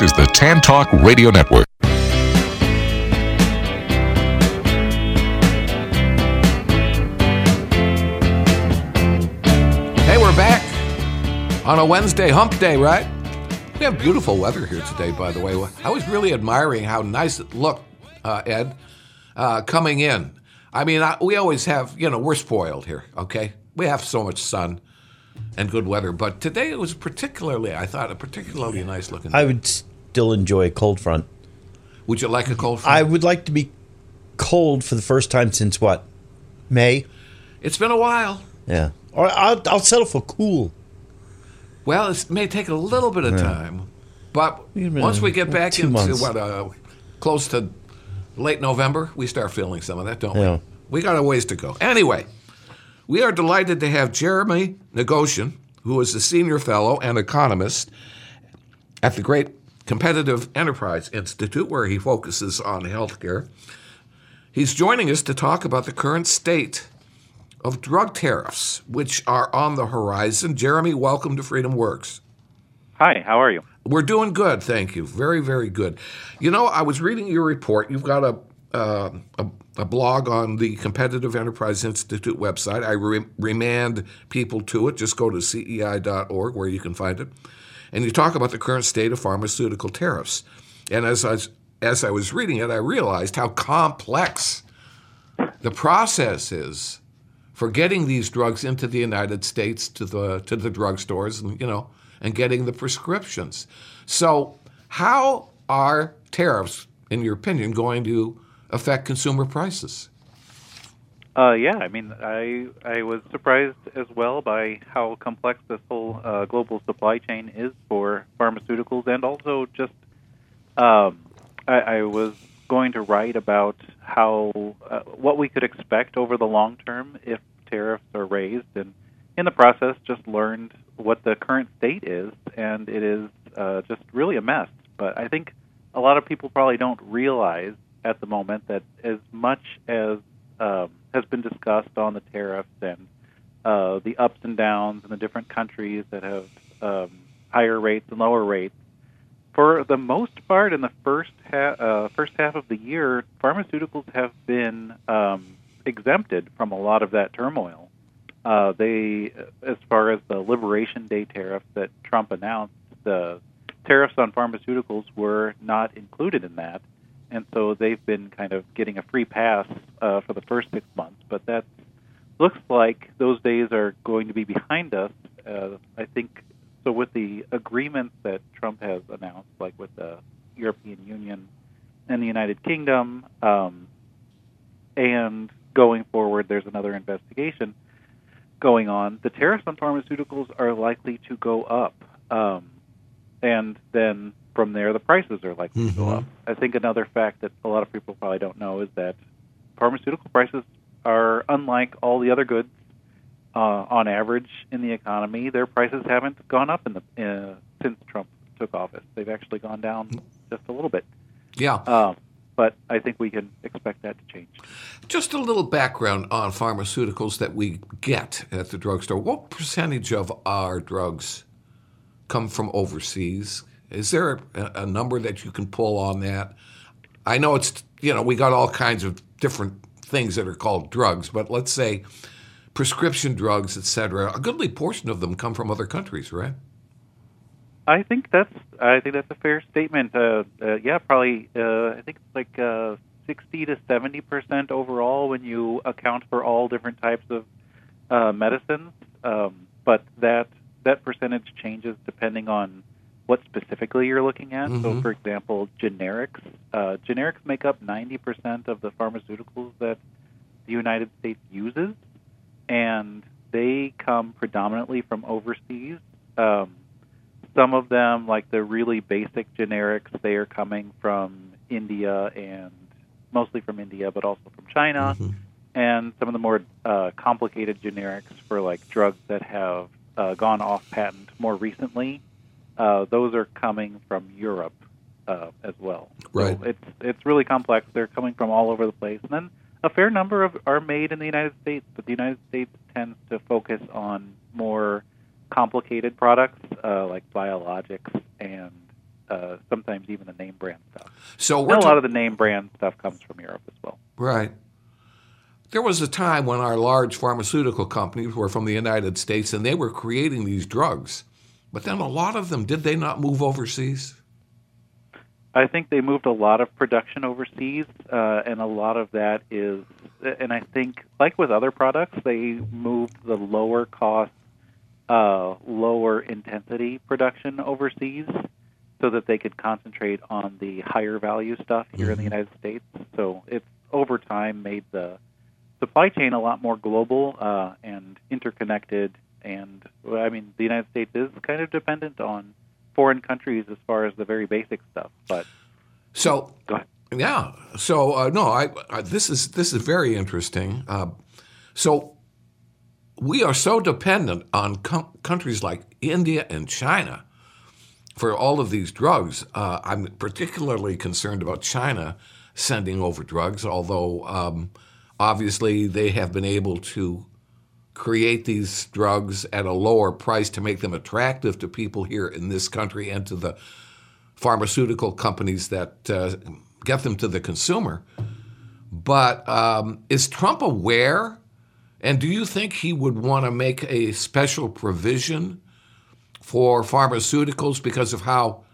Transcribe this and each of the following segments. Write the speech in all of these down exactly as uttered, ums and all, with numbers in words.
This is the Tan Talk Radio Network. Hey, we're back on a Wednesday, hump day, right? We have beautiful weather here today, by the way. I was really admiring how nice it looked, uh, Ed, uh, coming in. I mean, I, we always have, you know, we're spoiled here, okay? We have so much sun and good weather, but today it was particularly, I thought, a particularly nice looking day. I would still enjoy a cold front. Would you like a cold front? I would like to be cold for the first time since what? May? It's been a while. Yeah. Or I'll, I'll settle for cool. Well, it may take a little bit of time, but once we get back Two into months. what, uh, close to late November, we start feeling some of that, don't Yeah. we? We got a ways to go. Anyway, we are delighted to have Jeremy Negoshian, who is a senior fellow and economist at the Great Competitive Enterprise Institute, where he focuses on healthcare. He's joining us to talk about the current state of drug tariffs, which are on the horizon. Jeremy, welcome to Freedom Works. Hi, how are you? We're doing good, thank you. Very, very good. You know, I was reading your report. You've got a uh, a, a blog on the Competitive Enterprise Institute website. I re- remand people to it. Just go to C E I dot org where you can find it. And you talk about the current state of pharmaceutical tariffs. And as I, as I was reading it, I realized how complex the process is for getting these drugs into the United States to the to the drugstores, and you know, and getting the prescriptions. So, how are tariffs, in your opinion, going to affect consumer prices? Uh, yeah, I mean, I I was surprised as well by how complex this whole uh, global supply chain is for pharmaceuticals, and also just um, I, I was going to write about how uh, what we could expect over the long term if tariffs are raised, and in the process just learned what the current state is, and it is uh, just really a mess. But I think a lot of people probably don't realize at the moment that as much as um, has been discussed on the tariffs and uh, the ups and downs in the different countries that have um, higher rates and lower rates, for the most part, in the first ha- uh, first half of the year, pharmaceuticals have been um, exempted from a lot of that turmoil. Uh, they, as far as the Liberation Day tariffs that Trump announced, the tariffs on pharmaceuticals were not included in that, and so they've been kind of getting a free pass uh, for the first six months. But that looks like those days are going to be behind us. Uh, I think. So with the agreements that Trump has announced, like with the European Union and the United Kingdom, um, and going forward, there's another investigation going on. The tariffs on pharmaceuticals are likely to go up, um, and then from there, the prices are likely mm-hmm. to go up. I think another fact that a lot of people probably don't know is that pharmaceutical prices are unlike all the other goods. Uh, on average, in the economy, their prices haven't gone up in the uh, since Trump took office. They've actually gone down just a little bit. Yeah. Um, but I think we can expect that to change. Just a little background on pharmaceuticals that we get at the drugstore. What percentage of our drugs come from overseas? Is there a, a number that you can pull on that? I know it's, you know, we got all kinds of different things that are called drugs, but let's say prescription drugs, et cetera, a goodly portion of them come from other countries, right? I think that's I think that's a fair statement. Uh, uh, yeah, probably. Uh, I think it's like uh, sixty to seventy percent overall when you account for all different types of uh, medicines. Um, but that that percentage changes depending on what specifically you're looking at. Mm-hmm. So, for example, generics. Uh, generics make up ninety percent of the pharmaceuticals that the United States uses, and they come predominantly from overseas. Um, some of them, like the really basic generics, they are coming from India, and mostly from India, but also from China. Mm-hmm. And some of the more uh, complicated generics for like drugs that have uh, gone off patent more recently, uh, those are coming from Europe uh, as well. Right. So it's it's really complex. They're coming from all over the place, and then a fair number of are made in the United States, but the United States tends to focus on more complicated products uh, like biologics and uh, sometimes even the name brand stuff. So And we're a ta- lot of the name brand stuff comes from Europe as well. right. There was a time when our large pharmaceutical companies were from the United States and they were creating these drugs. But then a lot of them, did they not move overseas? I think they moved a lot of production overseas, uh, and a lot of that is, and I think, like with other products, they moved the lower cost, uh, lower intensity production overseas so that they could concentrate on the higher value stuff here in the United States. So it's over time made the supply chain a lot more global uh, and interconnected. And I mean, the United States is kind of dependent on foreign countries as far as the very basic stuff. But So, go ahead. yeah. So uh, no, I, I this is this is very interesting. Uh, so we are so dependent on com- countries like India and China for all of these drugs. Uh, I'm particularly concerned about China sending over drugs, although um, obviously they have been able to create these drugs at a lower price to make them attractive to people here in this country and to the pharmaceutical companies that uh, get them to the consumer. But um, is Trump aware? And do you think he would want to make a special provision for pharmaceuticals because of how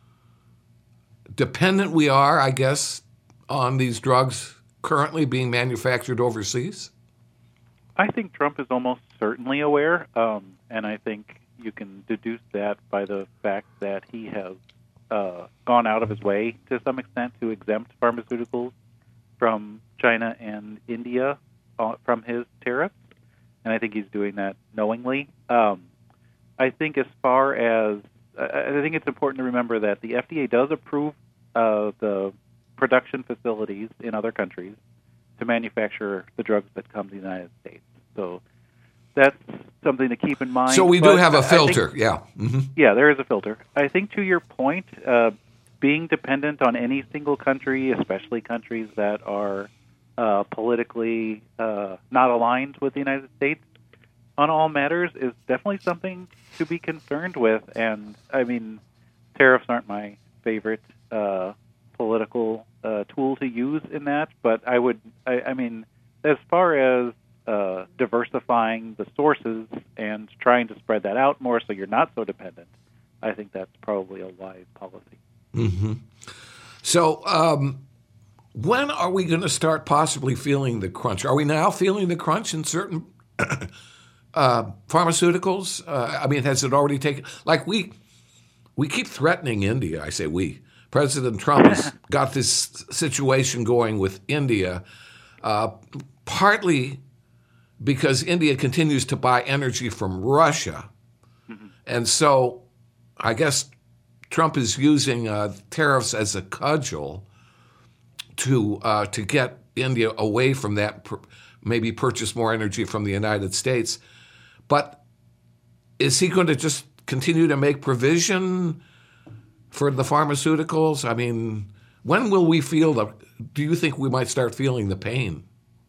dependent we are, I guess, on these drugs currently being manufactured overseas? I think Trump is almost certainly aware, um, and I think you can deduce that by the fact that he has uh, gone out of his way to some extent to exempt pharmaceuticals from China and India uh, from his tariffs, and I think he's doing that knowingly. Um, I think as far as, I think it's important to remember that the F D A does approve uh, the production facilities in other countries to manufacture the drugs that come to the United States. So that's something to keep in mind. So we do But have a I filter, think, yeah. Mm-hmm. yeah, there is a filter. I think to your point, uh, being dependent on any single country, especially countries that are uh, politically uh, not aligned with the United States on all matters, is definitely something to be concerned with. And, I mean, tariffs aren't my favorite uh, political uh, tool to use in that, but I would, I, I mean, as far as uh, diversifying the sources and trying to spread that out more so you're not so dependent, I think that's probably a wise policy. Mm-hmm. So um, when are we going to start possibly feeling the crunch? Are we now feeling the crunch in certain uh, pharmaceuticals? Uh, I mean, has it already taken, like we, we keep threatening India, I say we. President Trump has got this situation going with India, uh, partly because India continues to buy energy from Russia. Mm-hmm. And so I guess Trump is using uh, tariffs as a cudgel to uh, to get India away from that, maybe purchase more energy from the United States. But is he going to just continue to make provision for the pharmaceuticals? I mean, when will we feel the, do you think we might start feeling the pain?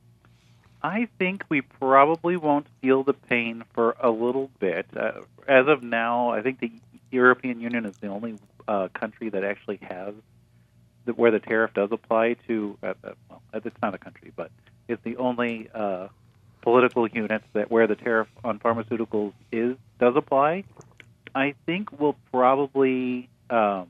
I think we probably won't feel the pain for a little bit. Uh, as of now, I think the European Union is the only uh, country that actually has, the, where the tariff does apply to, uh, uh, well, it's not a country, but it's the only uh, political unit that where the tariff on pharmaceuticals is does apply. I think we'll probably... Um,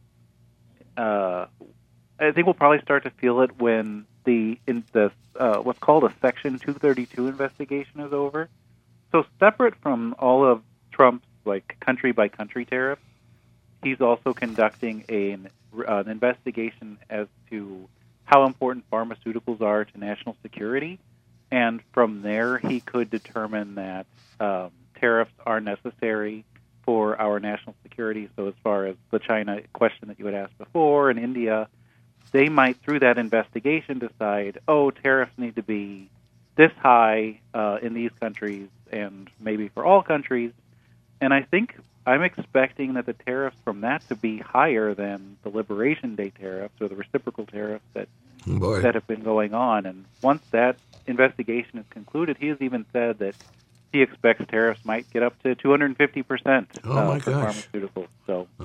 uh, I think we'll probably start to feel it when the in the uh, what's called a Section two thirty-two investigation is over. So separate from all of Trump's like country by country tariffs, he's also conducting a, an, uh, an investigation as to how important pharmaceuticals are to national security, and from there he could determine that um, tariffs are necessary for our national security. So as far as the China question that you had asked before, and India, they might, through that investigation, decide, oh, tariffs need to be this high uh, in these countries and maybe for all countries. And I think I'm expecting that the tariffs from that to be higher than the Liberation Day tariffs or the reciprocal tariffs that Boy. that have been going on. And once that investigation is concluded, he has even said that he expects tariffs might get up to two hundred fifty percent Oh, uh, my for gosh. pharmaceuticals. So Oh.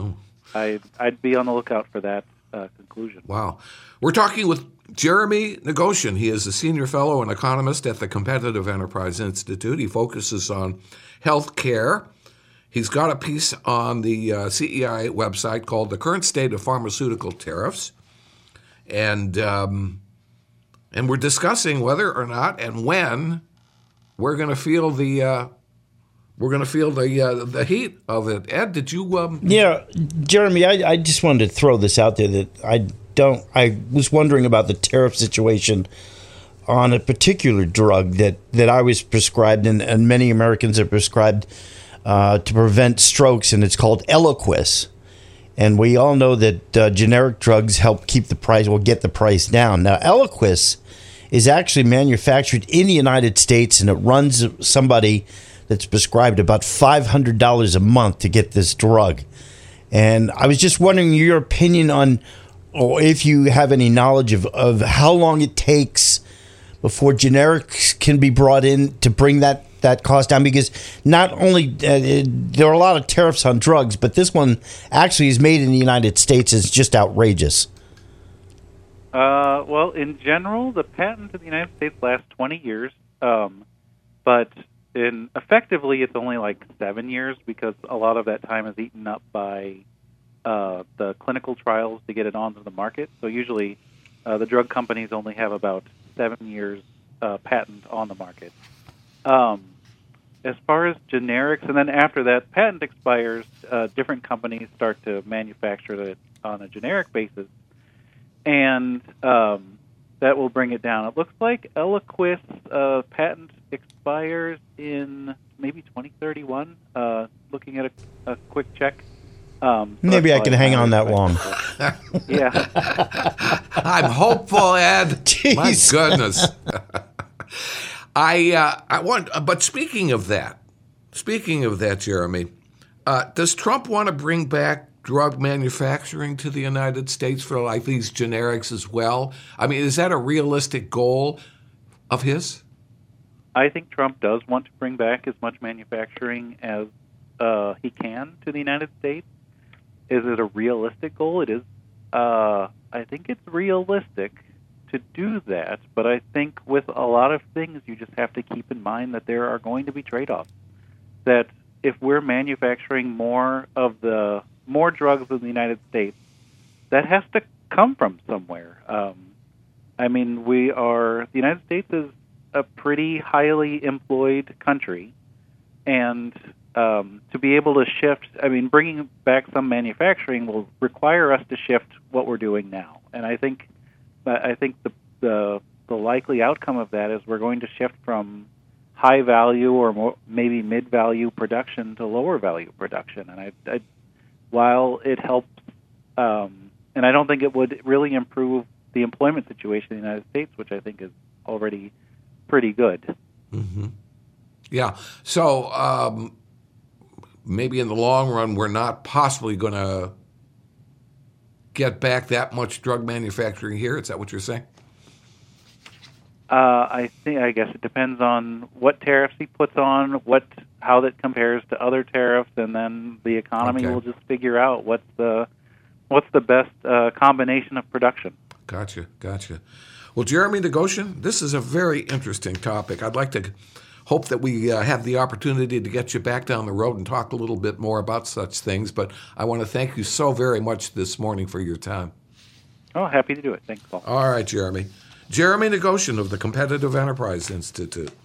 I, I'd be on the lookout for that uh, conclusion. Wow. We're talking with Jeremy Negoshian. He is a senior fellow and economist at the Competitive Enterprise Institute. He focuses on health care. He's got a piece on the uh, C E I website called The Current State of Pharmaceutical Tariffs. And um, and we're discussing whether or not and when we're going to feel the uh, we're going to feel the uh, the heat of it. Ed, did you? Um... Yeah, Jeremy, I, I just wanted to throw this out there that I don't. I was wondering about the tariff situation on a particular drug that, that I was prescribed, and, and many Americans are prescribed uh, to prevent strokes, and it's called Eliquis. And we all know that uh, generic drugs help keep the price, or get the price down. Now, Eliquis is actually manufactured in the United States, and it runs somebody that's prescribed about five hundred dollars a month to get this drug. And I was just wondering your opinion on, or if you have any knowledge of, of how long it takes before generics can be brought in to bring that, that cost down, because not only uh, it, there are a lot of tariffs on drugs, but this one actually is made in the United States. Is just outrageous. Uh, well, in general, the patent in the United States lasts twenty years, um, but in effectively it's only like seven years because a lot of that time is eaten up by uh, the clinical trials to get it onto the market. So usually uh, the drug companies only have about seven years uh, patent on the market. Um, as far as generics, and then after that patent expires, uh, different companies start to manufacture it on a generic basis, and um, that will bring it down. It looks like Eliquis uh, patent expires in maybe twenty thirty-one, uh, looking at a, a quick check. Um, so Maybe I can hang on that long. Yeah. I'm hopeful, Ed. Jeez. My goodness. I uh, I want, but speaking of that, speaking of that, Jeremy, uh, does Trump want to bring back drug manufacturing to the United States for like these generics as well? I mean, is that a realistic goal of his? I think Trump does want to bring back as much manufacturing as uh, he can to the United States. Is it a realistic goal? It is. Uh, I think it's realistic to do that, but I think with a lot of things, you just have to keep in mind that there are going to be trade-offs. That if we're manufacturing more of the more drugs in the United States, that has to come from somewhere. Um, I mean, we are the United States is a pretty highly employed country, and um, to be able to shift, I mean, bringing back some manufacturing will require us to shift what we're doing now. And I think, I think the the, the likely outcome of that is we're going to shift from high value or more, maybe mid value production to lower value production. And I, I while it helps, um, and I don't think it would really improve the employment situation in the United States, which I think is already pretty good. Mm-hmm. Yeah. So um, maybe in the long run, we're not possibly going to get back that much drug manufacturing here. Is that what you're saying? Uh, I think. I guess it depends on what tariffs he puts on, what how that compares to other tariffs, and then the economy Okay. will just figure out what's the what's the best uh, combination of production. Gotcha, gotcha. Well, Jeremy Negoshian, this is a very interesting topic. I'd like to hope that we uh, have the opportunity to get you back down the road and talk a little bit more about such things, but I want to thank you so very much this morning for your time. Oh, happy to do it. Thanks, Paul. All right, Jeremy. Jeremy Negoshian of the Competitive Enterprise Institute.